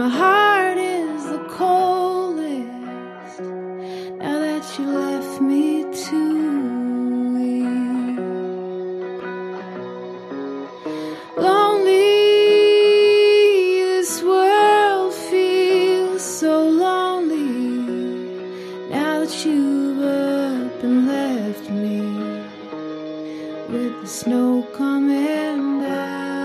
my heart is the coldest now that you left me too weak. Lonely, this world feels so lonely now that you've up and left me with the snow coming down.